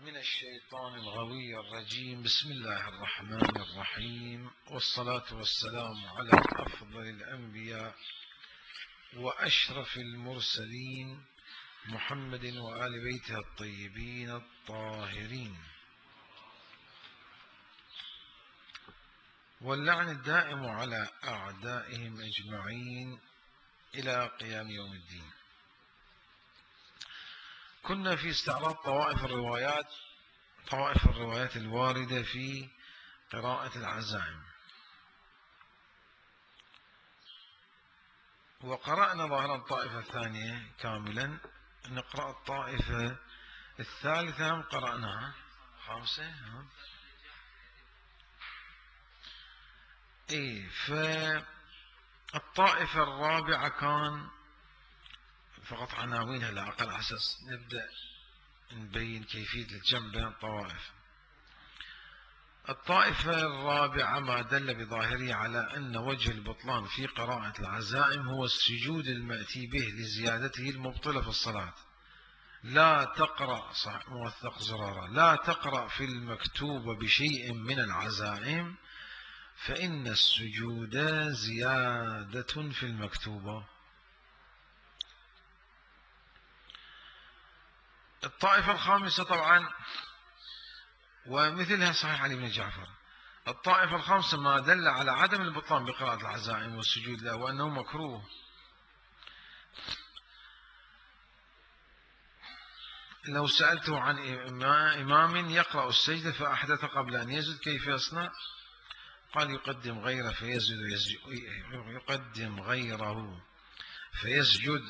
من الشيطان الغوي الرجيم. بسم الله الرحمن الرحيم، والصلاة والسلام على أفضل الأنبياء وأشرف المرسلين محمد وآل بيته الطيبين الطاهرين، واللعن الدائم على أعدائهم أجمعين إلى قيام يوم الدين. كنا في استعراض طوائف الروايات الواردة في قراءة العزائم، وقرأنا ظاهرا الطائفة الثانية كاملا. نقرأ الطائفة الثالثة، هم قرأناها خامسة. فالطائفة الرابعة كان فقط عناوينها لا أقل، على أساس نبدأ نبين كيفية الجمع بين الطوائف. الطائفة الرابعة ما دل بظاهره على أن وجه البطلان في قراءة العزائم هو السجود المأتي به لزيادته المبطلة في الصلاة. لا تقرأ موثق زرارة، لا تقرأ في المكتوب بشيء من العزائم فإن السجود زيادة في المكتوبة. الطائفة الخامسة طبعا ومثلها صحيح علي بن جعفر. الطائفة الخامسة ما دل على عدم البطلان بقراءة العزائم والسجود له وأنه مكروه. لو سألته عن إمام يقرأ السجدة فأحدث قبل أن يسجد كيف يصنع؟ قال يقدم غيره فيسجد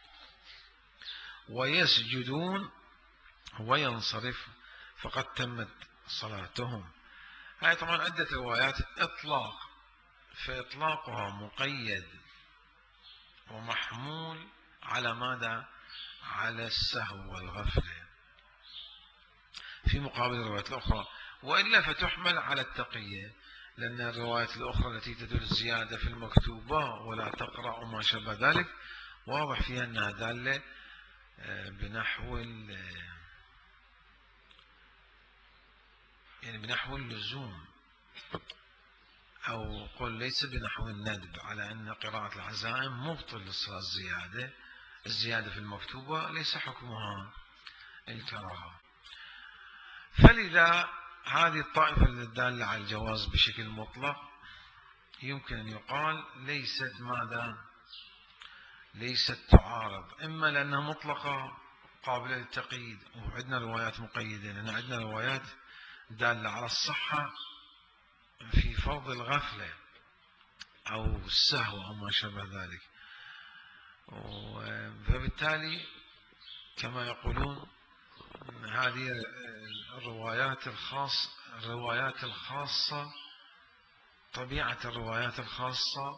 ويسجدون وينصرف فقد تمت صلاتهم. هاي طبعا عدة روايات إطلاق، فإطلاقها مقيد ومحمول على ماذا؟ على السهو والغفلة في مقابل الروايات الأخرى، وإلا فتحمل على التقية، لأن الروايات الأخرى التي تدل زيادة في المكتوبة ولا تقرأ وما شابه ذلك واضح فيها أنها دالة بنحو اللزوم، أو قل ليس بنحو الندب، على أن قراءة العزائم مبطل للصلاة. الزيادة في المكتوبة ليس حكمها الكراهة. فلذا هذه الطائفة الدالة على الجواز بشكل مطلق يمكن أن يقال ليست تعارض، إما لأنها مطلقة قابلة للتقييد وعندنا روايات مقيدة، لأن عندنا روايات دالة على الصحة في فرض الغفلة أو السهو أو ما شابه ذلك، فبالتالي كما يقولون هذه الروايات الخاصة، طبيعة الروايات الخاصة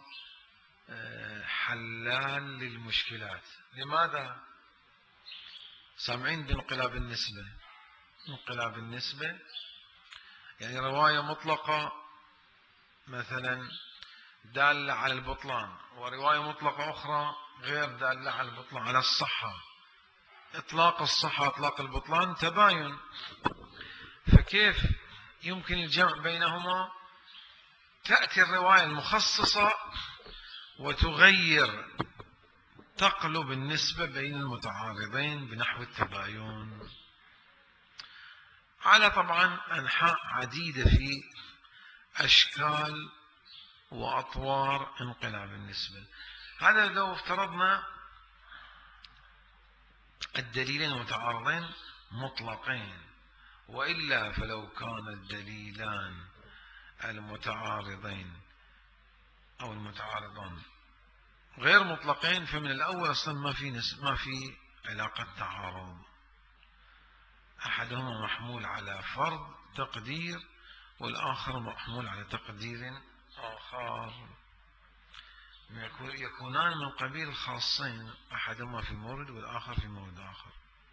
حلال للمشكلات. لماذا؟ سامعين بانقلاب النسبة؟ انقلاب النسبة يعني رواية مطلقة مثلا دالة على البطلان، ورواية مطلقة أخرى غير دالة على البطلان، على الصحة. إطلاق الصحة إطلاق البطلان تباين، فكيف يمكن الجمع بينهما؟ تأتي الرواية المخصصة وتغير، تقلب النسبة بين المتعارضين بنحو التباين، على طبعا أنحاء عديدة في أشكال وأطوار انقلاب النسبة. هذا لو افترضنا الدليلين المتعارضين مطلقين، وإلا فلو كان الدليلان المتعارضين أو المتعارضان غير مطلقين فمن الأول أصلا ما في علاقة تعارض، أحدهما محمول على فرض تقدير والآخر محمول على تقدير آخر، يكونان من قبيل خاصين، أحدهما في مورد والآخر في مورد آخر.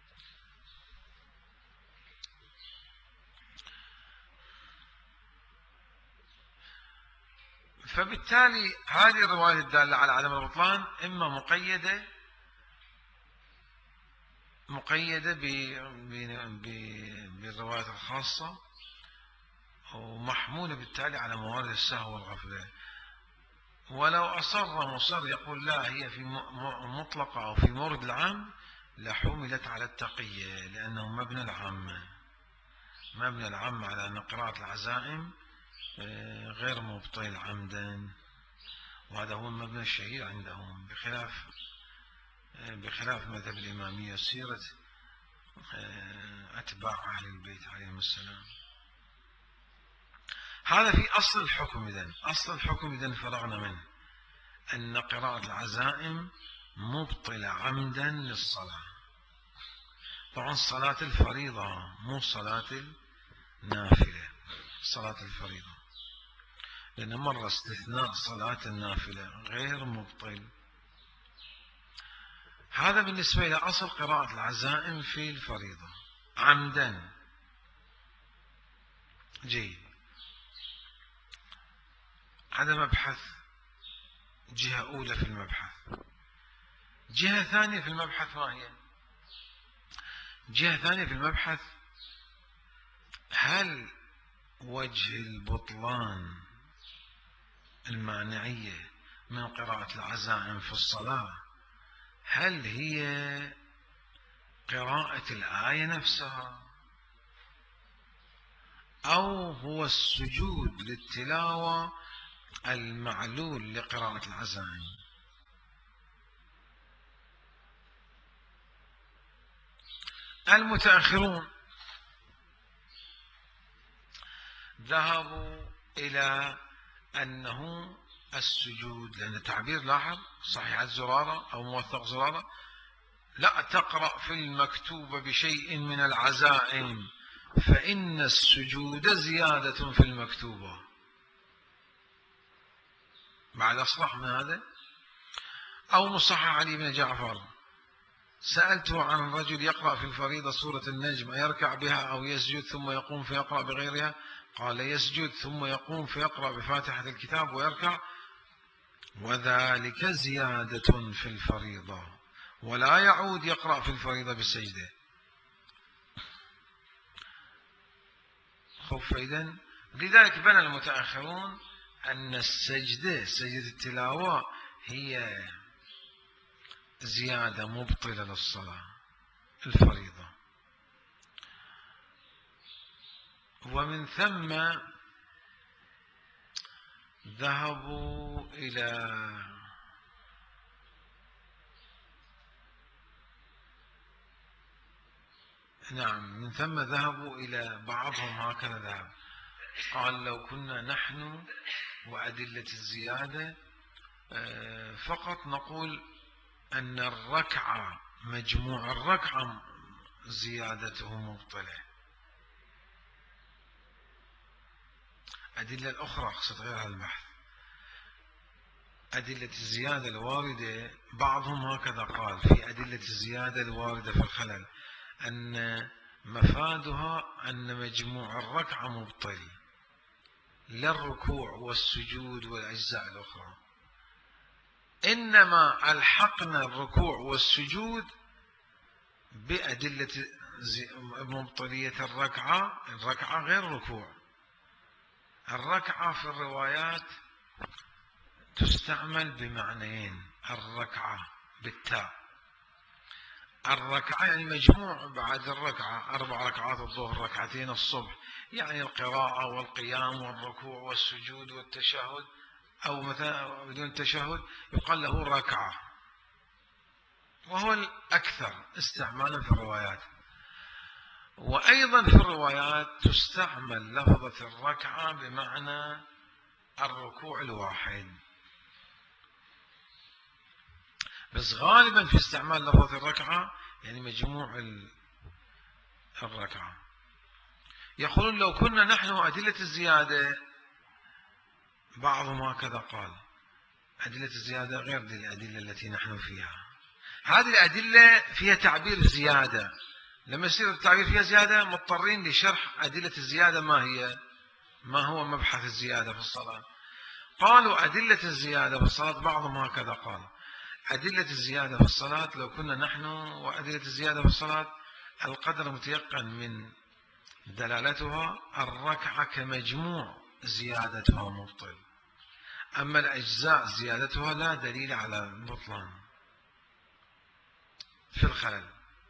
فبالتالي هذه الرواية الدالة على عدم البطلان إما مقيدة بالروايات الخاصة، ومحمولة بالتالي على موارد السهو والغفلة. ولو أصر مصر يقول لا هي في مطلقة أو في مورد العام لحملت على التقية، لأنه مبنى العام على أن قراءة العزائم غير مبطل عمدا، وهذا هو المبنى الشهير عندهم، بخلاف مذهب الإمامية سيرة أتباع أهل البيت عليهم السلام. هذا في أصل الحكم. إذن فرغنا منه أن قراءة العزائم مبطلة عمدا للصلاة. طبعا صلاة الفريضة مو صلاة النافلة، صلاة الفريضة، لأن مرة استثناء صلاة النافلة غير مبطل. هذا بالنسبة إلى أصل قراءة العزائم في الفريضة عمدا. جيد. هذا مبحث، جهة أولى في المبحث. جهة ثانية في المبحث ما هي؟ جهة ثانية في المبحث: هل وجه البطلان المانعية من قراءة العزائم في الصلاة هل هي قراءة الآية نفسها، أو هو السجود للتلاوة المعلول لقراءة العزائم؟ المتأخرون ذهبوا إلى أنه السجود، لأن تعبير لاحظ صحيحة زرارة أو موثق زرارة: لا تقرأ في المكتوبة بشيء من العزائم فإن السجود زيادة في المكتوبة. بعد أصرح من هذا. أو مصحح علي بن جعفر: سألته عن رجل يقرأ في الفريضة سورة النجم أيركع بها أو يسجد ثم يقوم فيقرأ بغيرها؟ قال: يسجد ثم يقوم فيقرأ بفاتحة الكتاب ويركع، وذلك زيادة في الفريضة، ولا يعود يقرأ في الفريضة بالسجدة. فإذن لذلك بنى المتأخرون أن سجدة التلاوة هي زيادة مبطلة للصلاة الفريضة. ومن ثم ذهبوا إلى بعضهم هكذا ذهب، قال: لو كنا نحن وأدلة الزيادة فقط نقول أن الركعة، مجموع الركعة زيادته مبطلة. أدلة الأخرى أقصد غير البحث، أدلة الزيادة الواردة بعضهم هكذا قال في أدلة الزيادة الواردة في الخلل أن مفادها أن مجموع الركعة مبطل، لا الركوع والسجود والأجزاء الأخرى، إنما ألحقنا الركوع والسجود بأدلة مبطلية الركعة غير ركوع. الركعة في الروايات تستعمل بمعنيين: الركعة بالتاء، الركعة يعني مجموع بعد الركعة، 4 ركعات الظهر، ركعتين الصبح، يعني القراءة والقيام والركوع والسجود والتشهد، أو مثلا بدون تشهد يقال له ركعة، وهو الأكثر استعمالا في الروايات. وأيضا في الروايات تستعمل لفظة الركعة بمعنى الركوع الواحد، بس غالبا في استعمال لفظة الركعة يعني مجموع الركعة. يقولون: لو كنا نحن أدلة الزيادة، بعضهم هكذا قال، أدلة الزيادة غير الأدلة التي نحن فيها. هذه الأدلة فيها تعبير زيادة، لما يصير التعبير فيها زيادة مضطرين لشرح أدلة الزيادة ما هو مبحث الزيادة في الصلاة. قالوا: أدلة الزيادة في الصلاة، بعضهم هكذا قال: أدلة الزيادة في الصلاة لو كنا نحن وأدلة الزيادة في الصلاة القدر متيقن من دلالتها الركعة كمجموع زيادتها مبطل، أما الأجزاء زيادتها لا دليل على البطلان في الخلل.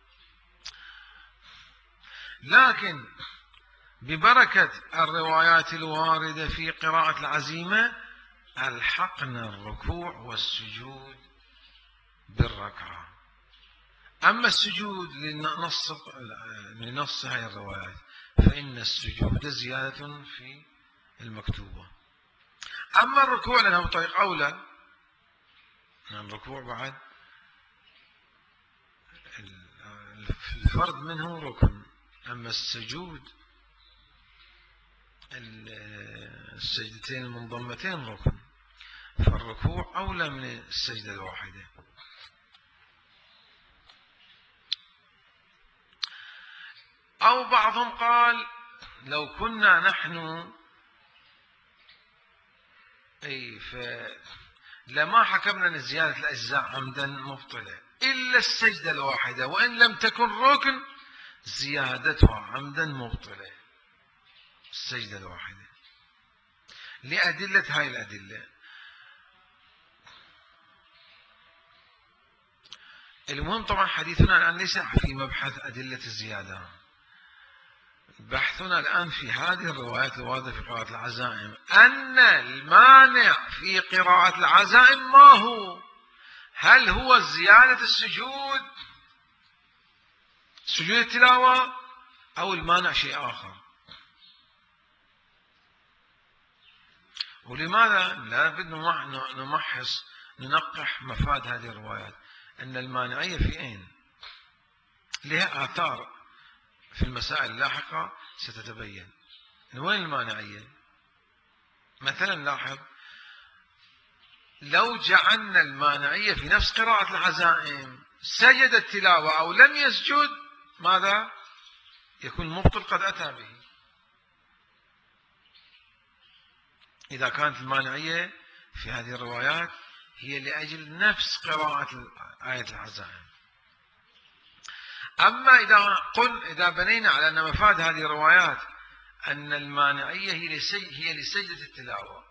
لكن ببركة الروايات الواردة في قراءة العزيمة ألحقنا الركوع والسجود بالركعة. أما السجود لنص هذه الروايات فإن السجود زيادة في المكتوبة. أما الركوع لأنه بطريق أولى، الركوع بعد الفرد منه ركن، أما السجود السجدتين المنضمتين ركن، فالركوع أولى من السجدة الواحدة. أو بعضهم قال لو كنا نحن لما حكمنا أن زيادة الأجزاء عمدا مبطلة إلا السجدة الواحدة، وإن لم تكن ركن زيادتها عمدا مبطلة السجدة الواحدة، لأدلة هاي الأدلة. المهم طبعا حديثنا الآن ليس في مبحث أدلة الزيادة، بحثنا الآن في هذه الروايات الواردة في قراءة العزائم أن المانع في قراءة العزائم ما هو؟ هل هو زيادة السجود، سجود التلاوة، أو المانع شيء آخر؟ ولماذا لا بد نمحص ننقح مفاد هذه الروايات؟ أن المانعية في أين؟ لها آثار في المسائل اللاحقة ستتبين. وين المانعية؟ مثلا لاحظ، لو جعلنا المانعية في نفس قراءة العزائم سجد التلاوة أو لم يسجد، ماذا يكون مبطل قد أتى به؟ إذا كانت المانعية في هذه الروايات هي لأجل نفس قراءة آية العزائم. أما إذا بنينا على أن مفاد هذه الروايات أن المانعية هي لسجدة التلاوة،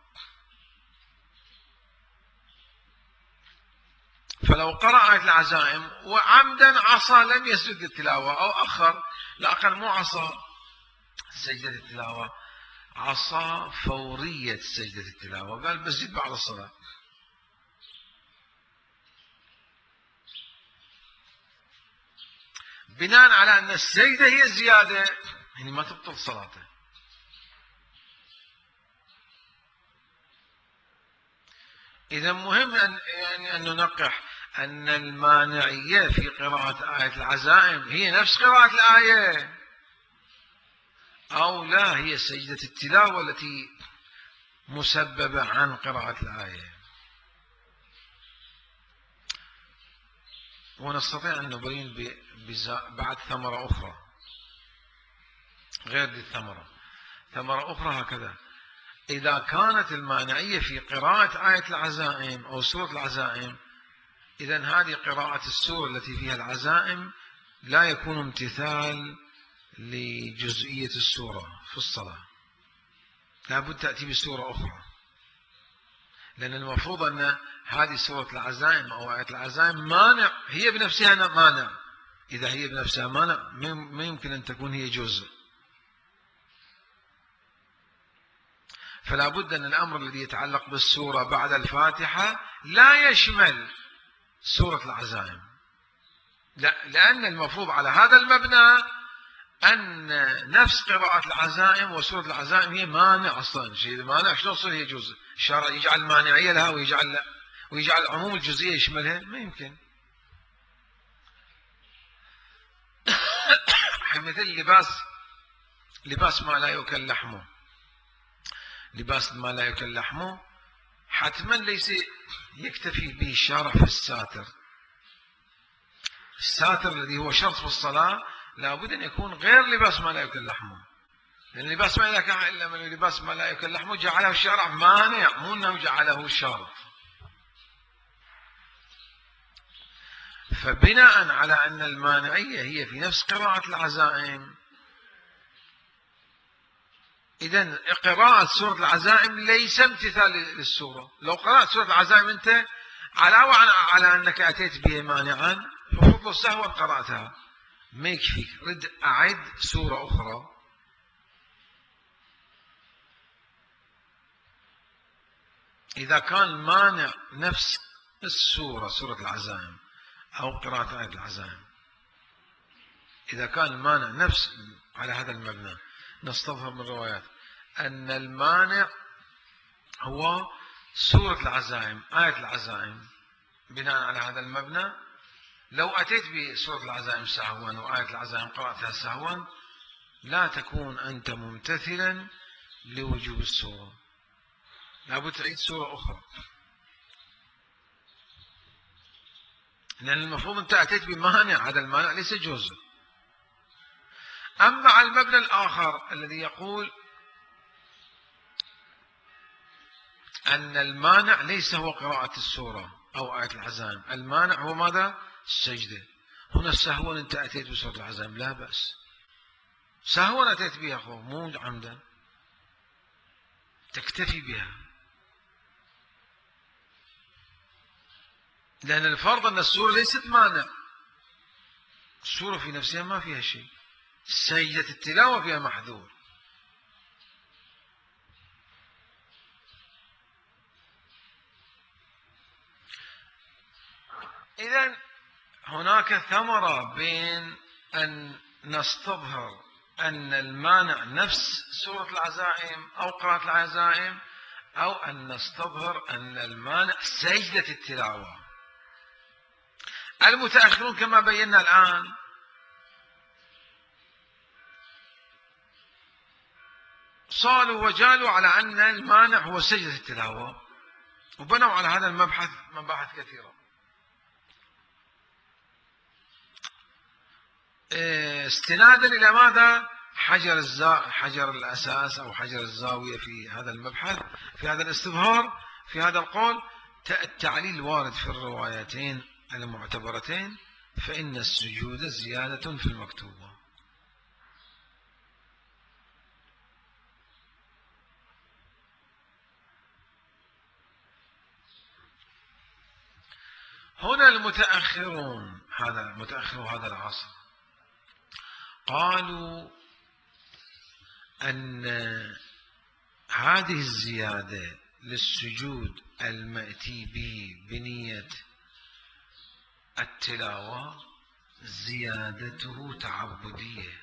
فلو قرأ آية العزائم وعمدا عصى لم يسجد التلاوة أو أخر، لأقل مو عصى سجدة التلاوة، عصى فورية سجدة التلاوة، قال بسجد بعد الصلاة، بناء على أن السجدة هي الزيادة، يعني ما تبطل صلاته. إذا مهم أن ننقح أن المانعية في قراءة آية العزائم هي نفس قراءة الآية أو لا هي سجدة التلاوة التي مسببة عن قراءة الآية. ونستطيع أن نبين بعد ثمرة أخرى غير دي ثمرة أخرى هكذا. إذا كانت المانعية في قراءة آية العزائم أو سورة العزائم، إذن هذه قراءة السورة التي فيها العزائم لا يكون امتثال لجزئية السورة في الصلاة، لابد تأتي بسورة أخرى، لأن المفروض أن هذه سورة العزائم أو آية العزائم مانع، هي بنفسها مانع. إذا هي بنفسها مانع ما يمكن أن تكون هي جزء، فلا بد أن الأمر الذي يتعلق بالسورة بعد الفاتحة لا يشمل سورة العزائم، لا، لأن المفروض على هذا المبنى أن نفس قراءة العزائم وسورة العزائم هي مانع أصلا، شيء مانع شلون تصير هي جزء؟ الشرع يجعل مانعية لها ويجعل عموم الجزئية يشملها؟ ما يمكن. مثل لباس ما لا يؤكل لحمه، لباس ما لا يؤكل لحمه حتما ليس يكتفي به الشارع في الساتر الذي هو شرط في الصلاة، لابد أن يكون غير لباس ما لا يؤكل لحمه، لأن لباس ما لا كان إلا من لباس ما لا يؤكل لحمه جعله الشارع مانع، مو أنه جعله شرط. فبناء على أن المانعية هي في نفس قراءة العزائم إذن قراءة سورة العزائم ليس امتثال للسورة. لو قرأت سورة العزائم أنت علاوة على أنك أتيت به مانعا، ففضل سهوا قرأتها، ما يكفيك، رد أعد سورة أخرى. إذا كان مانع نفس السورة، سورة العزائم أو قراءة آية العزائم، إذا كان مانع نفس على هذا المبنى، نستظهر من الروايات أن المانع هو سورة العزائم، آية العزائم، بناء على هذا المبنى لو أتيت بسورة العزائم سهوا وآية العزائم قرأتها سهوا لا تكون أنت ممتثلا لوجوب السورة، لابد تعيد سورة أخرى، لأن المفروض أنت أتيت بمانع، هذا المانع ليس جزء. أما على المبنى الآخر الذي يقول أن المانع ليس هو قراءة السورة أو آية العزائم، المانع هو ماذا؟ السجدة. هنا سهوا أنت أتيت بسورة العزائم لا بأس، سهوا أتيت بها أخوة مو عمدا، تكتفي بها، لأن الفرض أن السورة ليست مانع، السورة في نفسها ما فيها شيء، سجدة التلاوة فيها محذور. إذن هناك ثمرة بين أن نستظهر أن المانع نفس سورة العزائم أو قراءة العزائم، أو أن نستظهر أن المانع سجدة التلاوة. المتأخرون كما بينا الآن صالوا وجالوا على أن المانع هو سجدة التلاوة، وبنوا على هذا المبحث مباحث كثيرة. استنادا إلى ماذا؟ حجر الأساس أو حجر الزاوية في هذا المبحث، في هذا الاستظهار، في هذا القول، التعليل الوارد في الروايتين المعتبرتين، فإن السجود زيادة في المكتوبة. هنا المتأخرون، هذا متأخر هذا العصر، قالوا أن هذه الزيادة للسجود المأتي به بنية التلاوة زيادته تعبدية،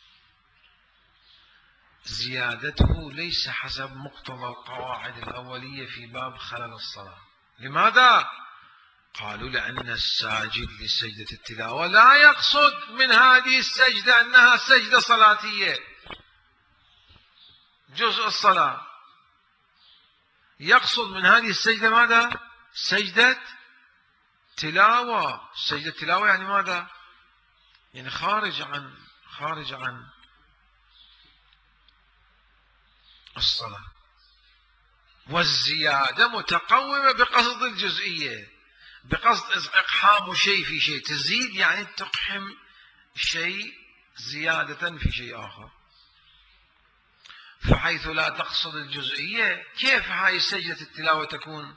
زيادته ليس حسب مقتضى القواعد الأولية في باب خلل الصلاة. لماذا؟ قالوا لأن الساجد لسجدة التلاوة لا يقصد من هذه السجدة أنها سجدة صلاتية جزء الصلاة، يقصد من هذه السجدة ماذا؟ سجدة تلاوة. سجدة تلاوة يعني ماذا؟ يعني خارج عن الصلاة، والزيادة متقومة بقصد الجزئية، بقصد إقحام شيء في شيء، تزيد يعني تقحم شيء زيادة في شيء آخر، فحيث لا تقصد الجزئية كيف هاي سجدة التلاوة تكون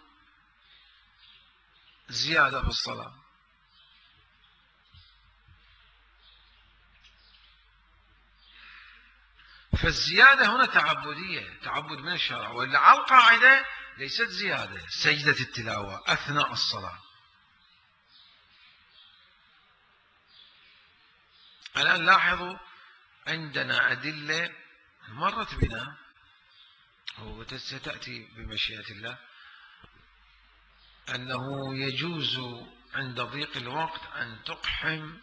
زيادة في الصلاة؟ فالزيادة هنا تعبدية، تعبد من الشرع، وإلا على القاعدة ليست زيادة سجدة التلاوة أثناء الصلاة. الآن لاحظوا عندنا أدلة مرت بنا وستأتي بمشيئة الله أنه يجوز عند ضيق الوقت أن تقحم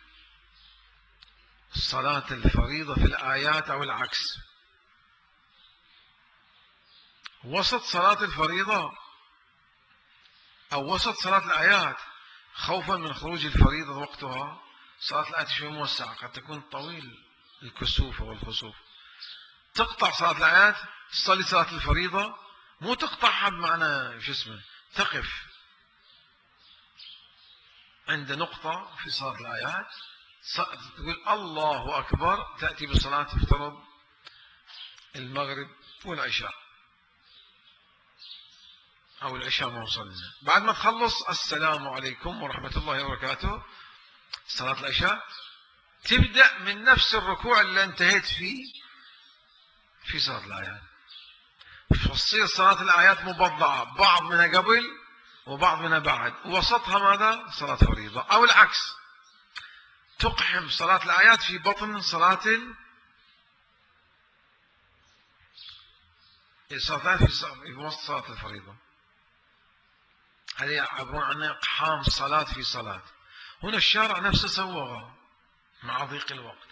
صلاة الفريضة في الآيات أو العكس، وسط صلاة الفريضة أو وسط صلاة الآيات، خوفا من خروج الفريضة وقتها. صلاة الآيات شوي موسعة، قد تكون طويل الكسوف والخسوف، تقطع صلاة الآيات تصلي صلاة الفريضة، مو تقطعها بمعنى شو اسمه، تقف عند نقطة في صلاة الآيات، تقول الله أكبر، تأتي بالصلاة تفترض المغرب والعشاء، أو العشاء ما وصلنا، بعد ما تخلص السلام عليكم ورحمة الله وبركاته صلاة العشاء، تبدأ من نفس الركوع اللي انتهيت فيه في صلاة الآيات، فتصير صلاة الآيات مبضعة، بعض منها قبل وبعض منها بعد، ووسطها ماذا؟ صلاة فريضة. أو العكس، تقحم صلاة الآيات في بطن صلاة في وسط صلاة الفريضة. هذه يعبرون عنها إقحام صلاة في صلاة. هنا الشارع نفسه سوغها مع ضيق الوقت،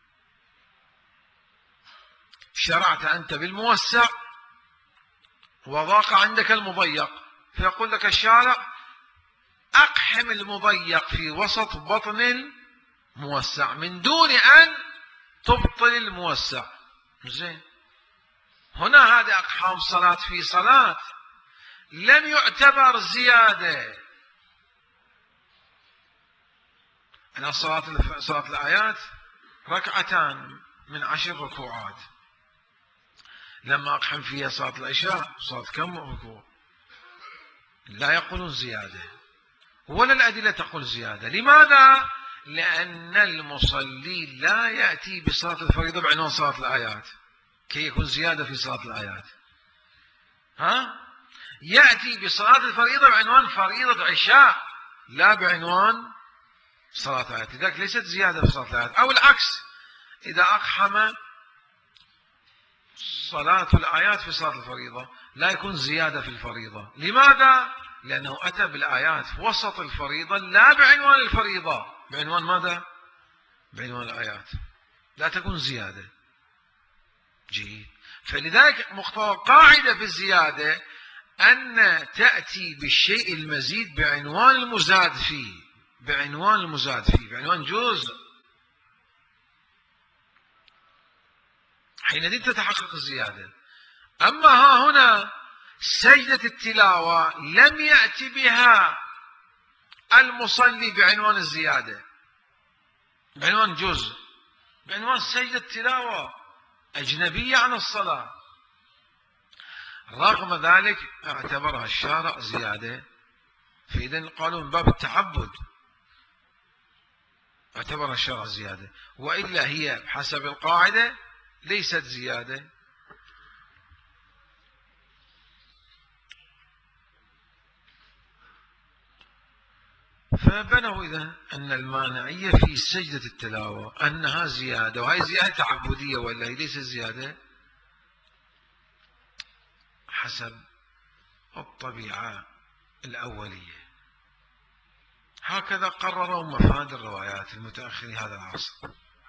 شرعت أنت بالموسع وضاق عندك المضيق، فيقول لك الشارع أقحم المضيق في وسط بطن الموسع من دون أن تبطل الموسع. زين، هنا هذا أقحام صلاة في صلاة لم يعتبر زيادة. أنا صلاة الآيات ركعتان من 10 ركوعات، لما أقحم فيها صلاة العشاء صلاة كم ركوع؟ لا يقولون زيادة، ولا الأدلة تقول زيادة. لماذا؟ لأن المصلي لا يأتي بصلاة الفريضة بعنوان صلاة الآيات كي يكون زيادة في صلاة الآيات، يأتي بصلاة الفريضة بعنوان فريضة عشاء، لا بعنوان صلاة آيات، لذلك ليست زيادة في صلاة الآيات. أو العكس، إذا أقحم صلاة الآيات في صلاة الفريضة لا يكون زيادة في الفريضة. لماذا؟ لأنه أتى بالآيات في وسط الفريضة لا بعنوان الفريضة، بعنوان ماذا؟ بعنوان الآيات، لا تكون زيادة. جيد، فلذلك مقتضى قاعدة في الزيادة أن تأتي بالشيء المزيد بعنوان المزاد فيه، بعنوان المزاد فيه، بعنوان جزء، حينئذ تتحقق الزيادة. أما ها هنا سجدة التلاوة لم يأتي بها المصلي بعنوان الزيادة، بعنوان جزء، بعنوان سجدة التلاوة أجنبية عن الصلاة، رغم ذلك اعتبرها الشارع زيادة. فإذا قالوا من باب التعبد اعتبرها الشارع زيادة، وإلا هي حسب القاعدة ليست زيادة. فبنوا إذا أن المانعية في سجدة التلاوة أنها زيادة، وهي زيادة تعبدية، ولا هي ليست زيادة حسب الطبيعة الأولية. هكذا قرروا مفاد الروايات المتأخرين هذا العصر.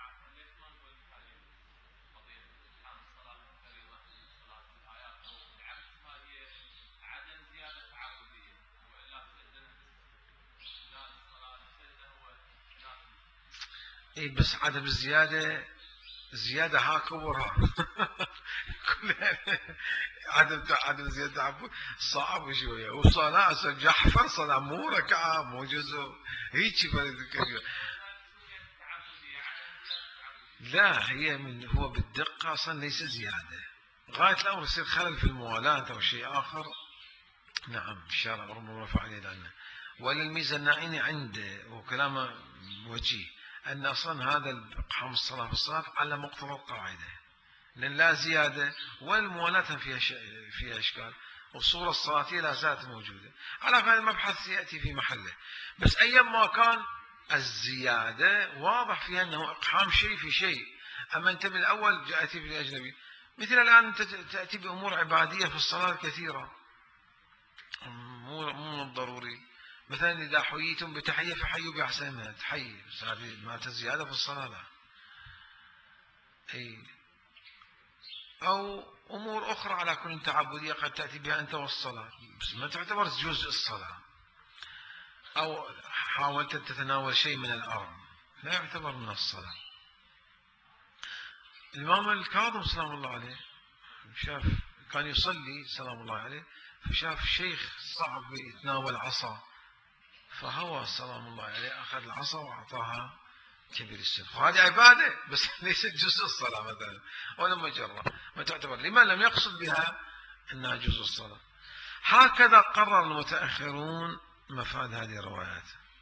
إيه بس عدم الزيادة، زيادة ها كبرها عدم زيادة تعبد صعب شوية، وصلاة جحفر صلاة مو ركعة مو جزء هيك. لا، هي من هو بالدقة أصلا ليس زيادة، غاية الأمر يصير خلل في الموالاة أو شيء آخر. نعم، الشارع ربما رفع عليه لعنة. ولا الميزة النائني عنده وكلامه وجيه أن أصلا هذا إقحام الصلاة في الصلاة على مقتضى القاعدة، لأن لا زيادة والموالاة فيها إشكال، والصورة الصلاتية لا زالت موجودة. على هذا المبحث يأتي في محله، بس أيما كان الزيادة واضح فيها أنه إقحام شيء في شيء. أما أنت من الأول جاءتي بالأجنبي، مثل الآن أنت تأتي بأمور عبادية في الصلاة كثيرة، مو من الضروري. مثلا إذا حييتم بتحية فحيوا بأحسن منها تحيي، بس هذه ما زيادة في الصلاة لا. أي أو أمور أخرى على كل تعبدية قد تأتي بها أنت والصلاة، بس ما تعتبر جزء الصلاة. أو حاولت أن تتناول شيء من الأرض لا يعتبر من الصلاة. الإمام الكاظم سلام الله عليه شاف، كان يصلي سلام الله عليه، فشاف شيخ صعب يتناول عصا، فهوى سلام الله عليه أخذ العصا وأعطاها كبير السن، وهذه عبادة بس ليست جزء الصلاة مثلا ولا مجرة، ما تعتبر، لما لم يقصد بها أنها جزء الصلاة. هكذا قرر المتأخرون مفاد هذه الروايات،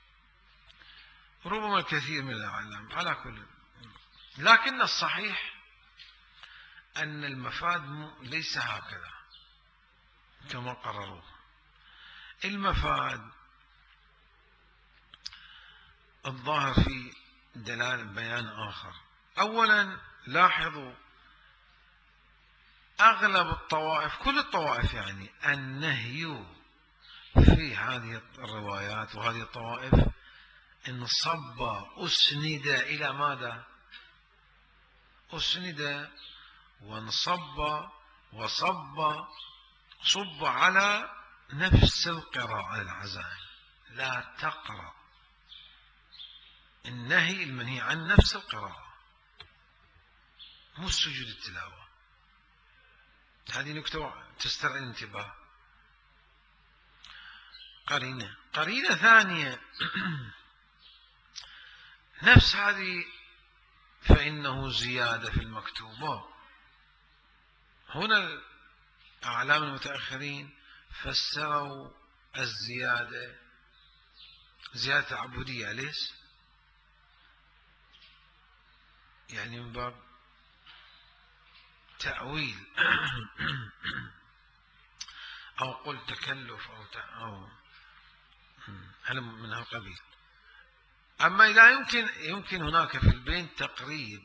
ربما الكثير من الأعلام على كل. لكن الصحيح أن المفاد ليس هكذا كما قرروا. المفاد الظاهر في دلالة بيان آخر. أولا لاحظوا أغلب الطوائف، كل الطوائف يعني، النهي في هذه الروايات وهذه الطوائف انصب أسند إلى ماذا؟ أسند وانصب صب على نفس القراءة العزائم، لا تقرأ. النهي المنهي عن نفس القراءة، مو سجود التلاوة. هذه نكتة تسترعي الانتباه. قرينة ثانية نفس هذه، فإنه زيادة في المكتوبة. هنا أعلام المتأخرين فسروا الزيادة زيادة تعبدية، ليش؟ يعني من باب تأويل أو قل تكلف أو من هالقبيل. أما إذا يمكن هناك في البين تقريب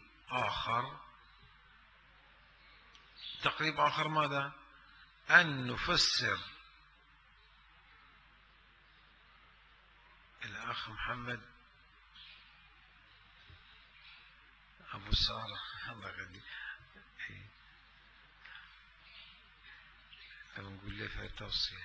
آخر ماذا؟ أن نفسر الأخ محمد أبو سارة الله يغني نقول له في التوصية.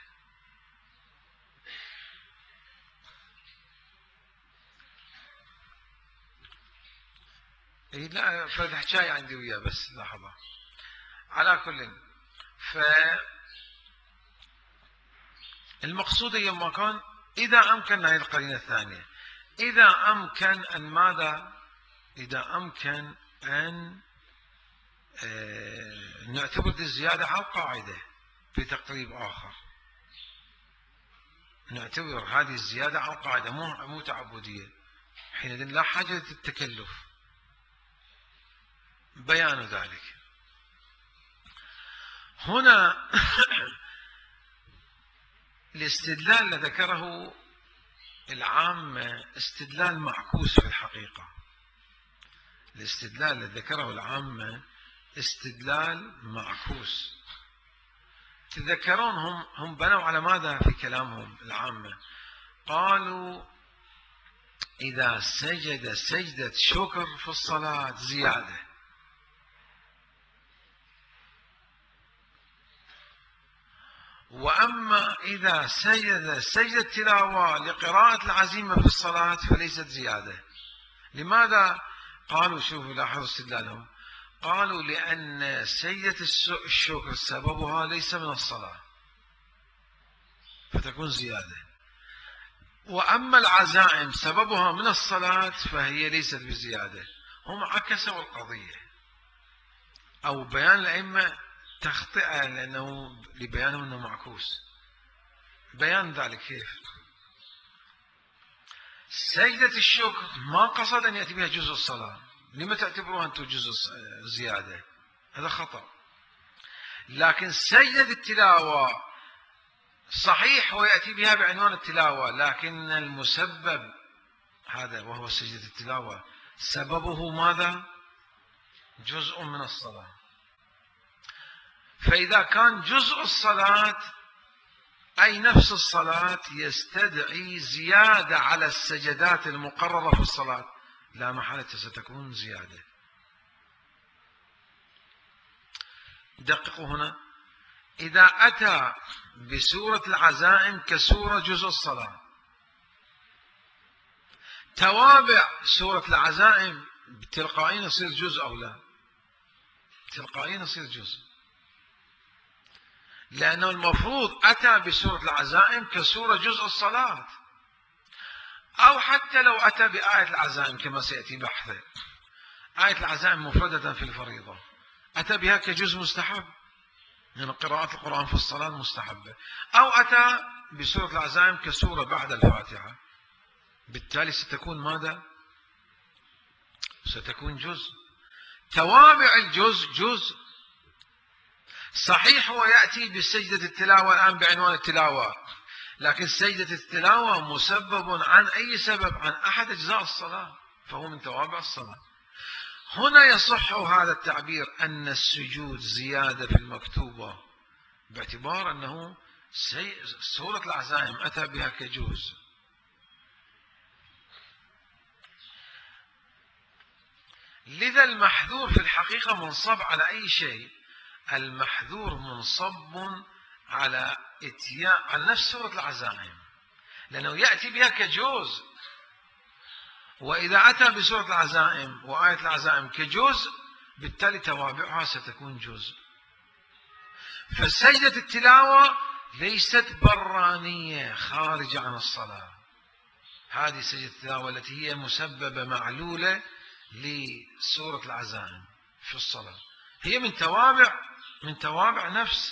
لا فرد حكاية عندي وياه بس لحظة. على كل، فالمقصود يوم كان إذا أمكن هذه القرينة الثانية، إذا أمكن أن ماذا؟ إذا أمكن أن نعتبر الزيادة على القاعدة في تقريب آخر، نعتبر هذه الزيادة على القاعدة مو تعبدية، حينئذ لا حاجة للتكلف. بيان ذلك هنا الاستدلال الذي ذكره العامة استدلال معكوس في الحقيقة. الاستدلال الذي ذكره العامة استدلال معكوس. تذكرون هم بنوا على ماذا في كلامهم العامة؟ قالوا إذا سجد سجدة شكر في الصلاة زيادة، وأما إذا سجد سجدة تلاوة لقراءة العزيمة في الصلاة فليست زيادة. لماذا؟ قالوا شوفوا لاحظوا استدلالهم، قالوا لأن سجدة الشكر سببها ليس من الصلاة فتكون زيادة، وأما العزائم سببها من الصلاة فهي ليست بزيادة. هم عكسوا القضية، أو بيان الأئمة تخطئة لأنه لبيانهم أنه معكوس. بيان ذلك كيف؟ سجدة الشكر ما قصد أن يأتي بها جزء الصلاة، لما تعتبروها أنتم جزء زيادة؟ هذا خطأ. لكن سجدة التلاوة صحيح ويأتي بها بعنوان التلاوة، لكن المسبب هذا وهو سجدة التلاوة سببه ماذا؟ جزء من الصلاة. فإذا كان جزء الصلاة أي نفس الصلاة يستدعي زيادة على السجدات المقررة في الصلاة، لا محالة ستكون زيادة. دققوا هنا، إذا أتى بسورة العزائم كسورة جزء الصلاة، توابع سورة العزائم تلقائيا يصير جزء أو لا؟ تلقائيا يصير جزء، لأنه المفروض أتى بسورة العزائم كسورة جزء الصلاة. أو حتى لو أتى بآية العزائم كما سيأتي بحثه، آية العزائم مفردة في الفريضة أتى بها كجزء مستحب من قراءة القرآن في الصلاة المستحبة، أو أتى بسورة العزائم كسورة بعد الفاتحة، بالتالي ستكون ماذا؟ ستكون جزء. توابع الجزء جزء. صحيح هو يأتي بسجدة التلاوة الآن بعنوان التلاوة، لكن سجدة التلاوة مسبب عن أي سبب؟ عن أحد أجزاء الصلاة، فهو من توابع الصلاة. هنا يصح هذا التعبير أن السجود زيادة في المكتوبة، باعتبار أنه سورة العزائم أتى بها كجزء. لذا المحذور في الحقيقة منصب على أي شيء؟ المحذور منصب على على نفس سورة العزائم، لأنه يأتي بها كجزء، وإذا أتى بسورة العزائم وآية العزائم كجزء بالتالي توابعها ستكون جزء. فسجدة التلاوة ليست برانية خارجة عن الصلاة، هذه سجدة التلاوة التي هي مسببة معلولة لسورة العزائم في الصلاة، هي من توابع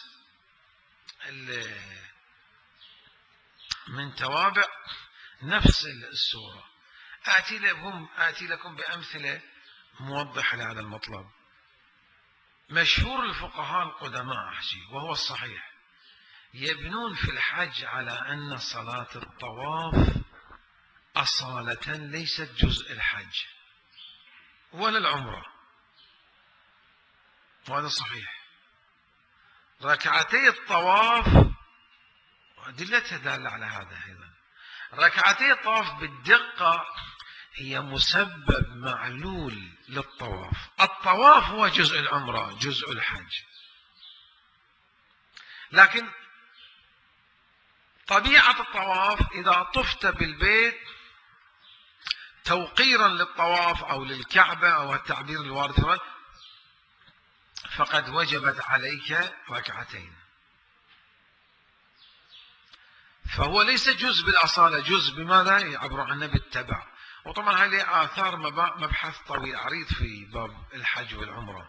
نفس السورة. آتي لكم بأمثلة موضحة لهذا المطلب. مشهور الفقهاء القدماء أحجي وهو الصحيح يبنون في الحج على أن صلاة الطواف أصالة ليست جزء الحج ولا العمرة، وهذا صحيح. ركعتي الطواف وأدلتها دالة على هذا أيضا. ركعتي الطواف بالدقة هي مسبب معلول للطواف، الطواف هو جزء العمرة جزء الحج، لكن طبيعة الطواف إذا طفت بالبيت توقيرا للطواف أو للكعبة أو التعبير الوارد فقد وجبت عليك ركعتين، فهو ليس جزء بالأصالة، جزء بماذا؟ يعبر عنه بالتبع. وطبعا هذه آثار مبحث طويل عريض في باب الحج والعمرة،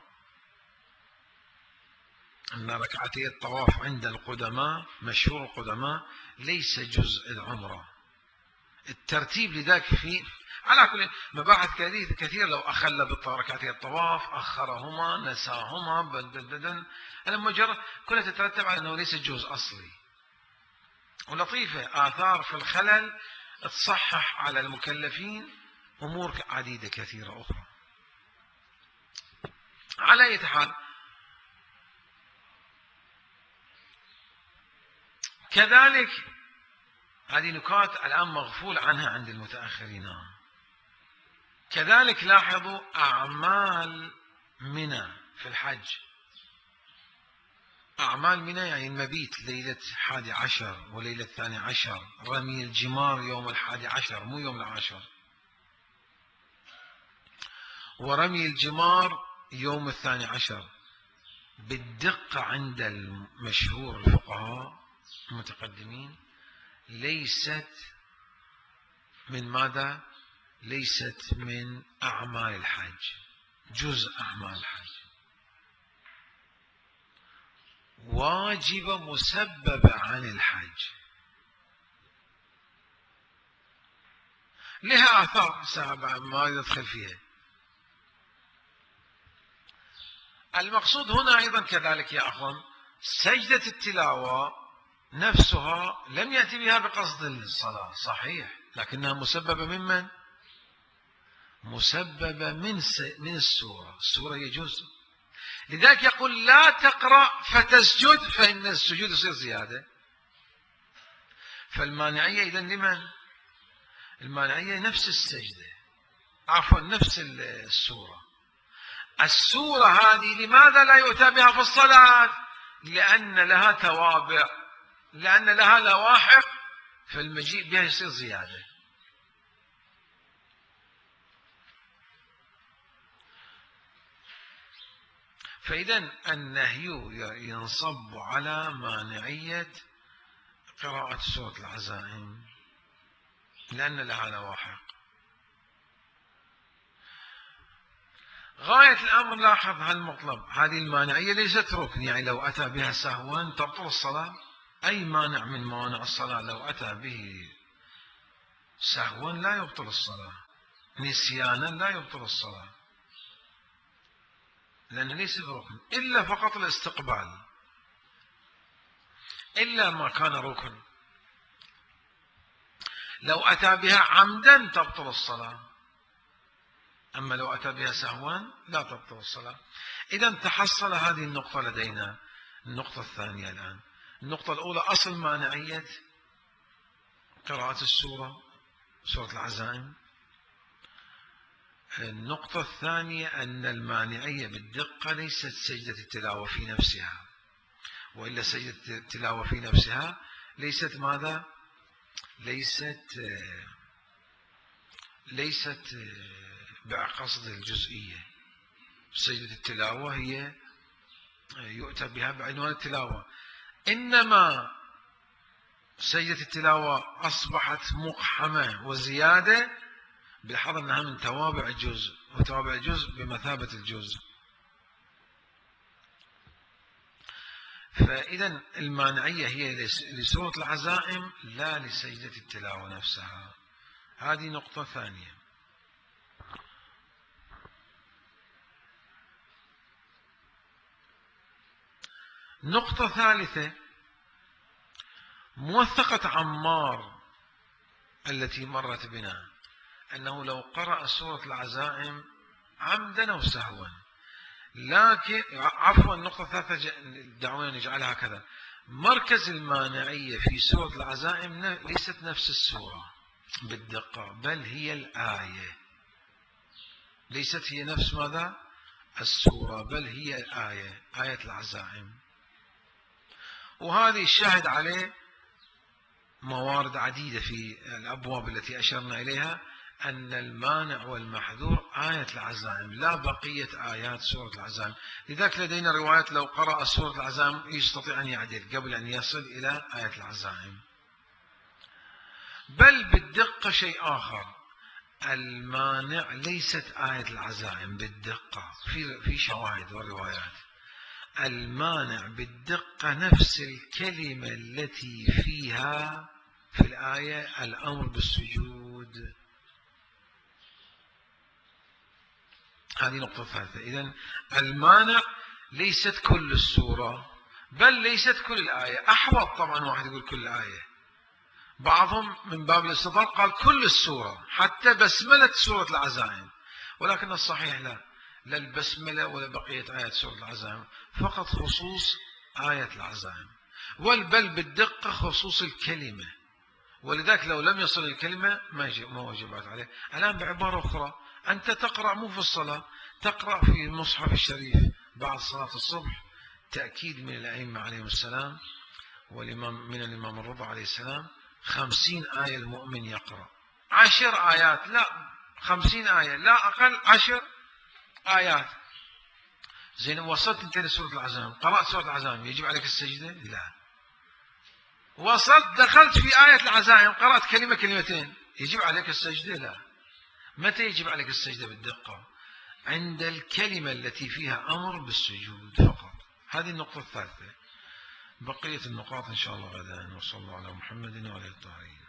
أن ركعتي الطواف عند القدماء مشهور القدماء ليس جزء العمرة. الترتيب لذلك في على كل مباحث كثير، لو أخل بركعتي الطواف أخرهما نساهما بدن المجرد كلها تترتب على أنه ليس جزء أصلي. ولطيفة آثار في الخلل تصحح على المكلفين أمور عديدة كثيرة أخرى. على أي حال، كذلك هذه نكات الآن مغفول عنها عند المتأخرين. كذلك لاحظوا أعمال منى في الحج، أعمال منى يعني المبيت ليلة 11 وليلة 12، رمي الجمار يوم 11 مو يوم 10، ورمي الجمار يوم 12 بالدقة عند المشهور الفقهاء المتقدمين ليست من ماذا؟ ليست من أعمال الحج، جزء أعمال الحج، واجبة مسببة عن الحج، لها آثار سابعة ما يدخل فيها. المقصود هنا أيضا كذلك يا أخوان سجدة التلاوة نفسها لم يأتي بها بقصد الصلاة صحيح، لكنها مسببة ممن؟ مسببة من السورة، السورة هي جزء. لذلك يقول لا تقرأ فتسجد فإن السجود يصير زيادة. فالمانعية إذن لمن؟ المانعية نفس السجدة، عفوا نفس السورة. السورة هذه لماذا لا يؤتى بها في الصلاة؟ لأن لها توابع، لأن لها لواحق، فالمجيء بها يصير زيادة. فإذن النهي ينصب على مانعية قراءة سورة العزائم لأن لها لواحق. غاية الأمر لاحظ هالمطلب، هذه المانعية ليست ركن، يعني لو أتى بها سهوا تبطل الصلاة. أي مانع من موانع الصلاة لو أتى به سهوا لا يبطل الصلاة، نسيانا لا يبطل الصلاة، لأنه ليس بركن، إلا فقط الاستقبال، إلا ما كان ركن. لو أتى بها عمدا تبطل الصلاة، أما لو أتى بها سهوا لا تبطل الصلاة. إذا تحصل هذه النقطة لدينا. النقطة الثانية الآن، النقطة الأولى أصل مانعية قراءة السورة، سورة العزائم. النقطة الثانية أن المانعية بالدقة ليست سجدة التلاوة في نفسها، وإلا سجدة التلاوة في نفسها ليست ماذا؟ ليست بقصد الجزئية. سجدة التلاوة هي يؤتى بها بعنوان التلاوة، إنما سجدة التلاوة أصبحت مقحمة وزيادة بحظ أنها من توابع الجزء، وتوابع الجزء بمثابة الجزء. فإذا المانعية هي لسورة العزائم لا لسجدة التلاوة نفسها. هذه نقطة ثانية. نقطة ثالثة، موثقة عمار التي مرت بنا، أنه لو قرأ سورة العزائم عمدا أو سهوا، لكن عفوا النقطة الثالثة دعونا نجعلها كذا. مركز المانعية في سورة العزائم ليست نفس السورة بالدقة، بل هي الآية. ليست هي نفس ماذا؟ السورة، بل هي الآية، آية العزائم. وهذه الشاهد عليه موارد عديدة في الأبواب التي أشرنا إليها، أن المانع والمحذور آية العزائم لا بقية آيات سورة العزائم. لذلك لدينا روايات لو قرأ سورة العزائم يستطيع أن يعدل قبل أن يصل إلى آية العزائم. بل بالدقة شيء آخر، المانع ليست آية العزائم بالدقة في شواهد وروايات. المانع بالدقة نفس الكلمة التي فيها في الآية الأمر بالسجود. هذه نقطة ثالثة. إذن المانع ليست كل السورة، بل ليست كل الآية. أحوط طبعا واحد يقول كل الآية، بعضهم من باب الاستطراد قال كل السورة حتى بسملة سورة العزائم، ولكن الصحيح لا البسملة ولا بقية آيات سورة العزائم، فقط خصوص آية العزائم، بل بالدقة خصوص الكلمة. ولذلك لو لم يصل الكلمة ما وجبت عليه. الآن بعبارة أخرى، أنت تقرأ مو في الصلاة، تقرأ في المصحف الشريف بعد صلاة الصبح تأكيد من الأئمة عليهم السلام، والإمام من الإمام الرضا عليه السلام، 50 آية المؤمن يقرأ، 10 آيات، لا 50 آية لا أقل 10 آيات. زين، وصلت انت لسورة العزائم، قرأت سورة العزائم، يجب عليك السجدة؟ لا. وصلت دخلت في آية العزائم، قرأت كلمة كلمتين، يجب عليك السجدة؟ لا. متى يجب عليك السجدة بالدقة؟ عند الكلمة التي فيها أمر بالسجود فقط. هذه النقطة الثالثة. بقية النقاط إن شاء الله غدا. وصلى الله على محمد وعلى آله الطاهرين.